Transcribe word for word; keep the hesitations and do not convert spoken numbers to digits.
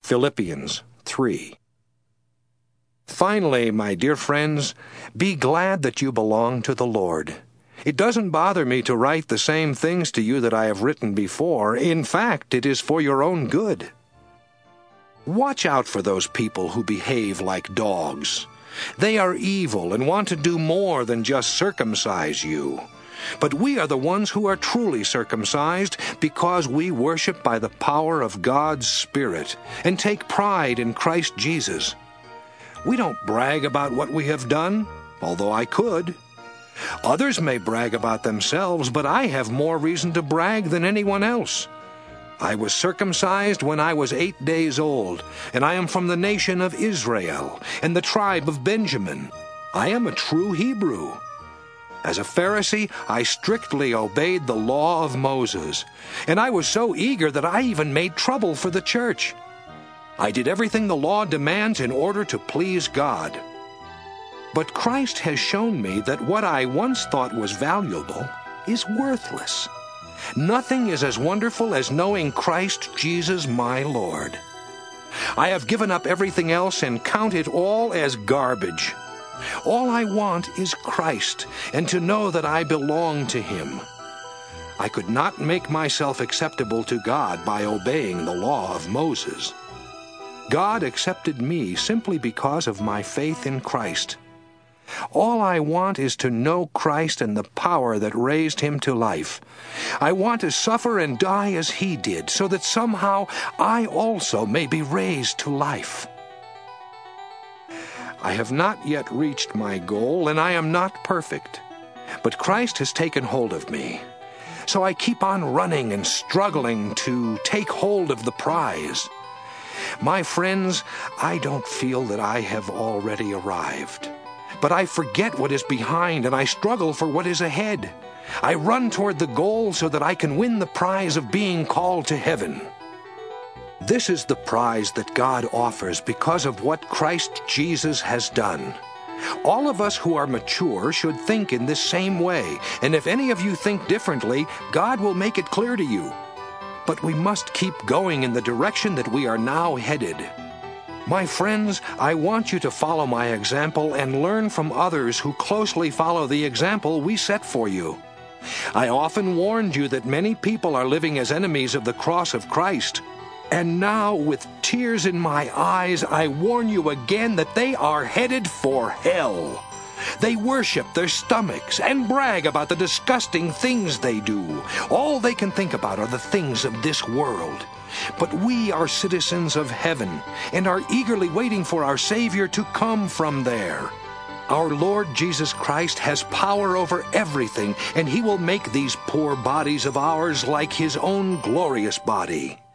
Philippians three. Finally, my dear friends, be glad that you belong to the Lord. It doesn't bother me to write the same things to you that I have written before. In fact, it is for your own good. Watch out for those people who behave like dogs. They are evil and want to do more than just circumcise you. But we are the ones who are truly circumcised because we worship by the power of God's Spirit and take pride in Christ Jesus. We don't brag about what we have done, although I could. Others may brag about themselves, but I have more reason to brag than anyone else. I was circumcised when I was eight days old, and I am from the nation of Israel and the tribe of Benjamin. I am a true Hebrew. As a Pharisee, I strictly obeyed the law of Moses, and I was so eager that I even made trouble for the church. I did everything the law demands in order to please God. But Christ has shown me that what I once thought was valuable is worthless. Nothing is as wonderful as knowing Christ Jesus my Lord. I have given up everything else and count it all as garbage. All I want is Christ, and to know that I belong to Him. I could not make myself acceptable to God by obeying the law of Moses. God accepted me simply because of my faith in Christ. All I want is to know Christ and the power that raised Him to life. I want to suffer and die as He did, so that somehow I also may be raised to life. I have not yet reached my goal, and I am not perfect. But Christ has taken hold of me. So I keep on running and struggling to take hold of the prize. My friends, I don't feel that I have already arrived. But I forget what is behind, and I struggle for what is ahead. I run toward the goal so that I can win the prize of being called to heaven. This is the prize that God offers because of what Christ Jesus has done. All of us who are mature should think in this same way, and if any of you think differently, God will make it clear to you. But we must keep going in the direction that we are now headed. My friends, I want you to follow my example and learn from others who closely follow the example we set for you. I often warned you that many people are living as enemies of the cross of Christ. And now, with tears in my eyes, I warn you again that they are headed for hell. They worship their stomachs and brag about the disgusting things they do. All they can think about are the things of this world. But we are citizens of heaven and are eagerly waiting for our Savior to come from there. Our Lord Jesus Christ has power over everything, and He will make these poor bodies of ours like His own glorious body.